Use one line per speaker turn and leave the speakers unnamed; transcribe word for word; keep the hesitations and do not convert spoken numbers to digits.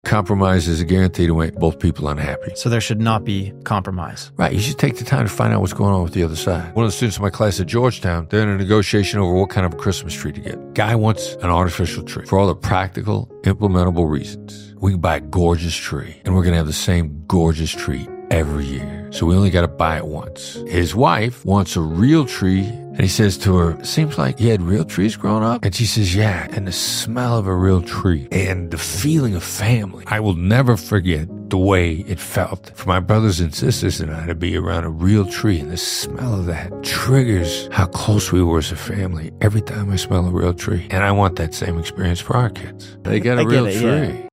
Compromise is a guarantee to make both people unhappy.
So there should not be compromise.
Right. You should take the time to find out what's going on with the other side. One of the students in my class at Georgetown, they're in a negotiation over what kind of a Christmas tree to get. Guy wants an artificial tree for all the practical, implementable reasons. We can buy a gorgeous tree, and we're going to have the same gorgeous tree every year. So we only got to buy it once. His wife wants a real tree, and he says to her, seems like you had real trees growing up? And she says, yeah, and the smell of a real tree and the feeling of family. I will never forget the way it felt for my brothers and sisters and I to be around a real tree, and the smell of that triggers how close we were as a family every time I smell a real tree. And I want that same experience for our kids. They got a
I
real
get it,
tree.
Yeah.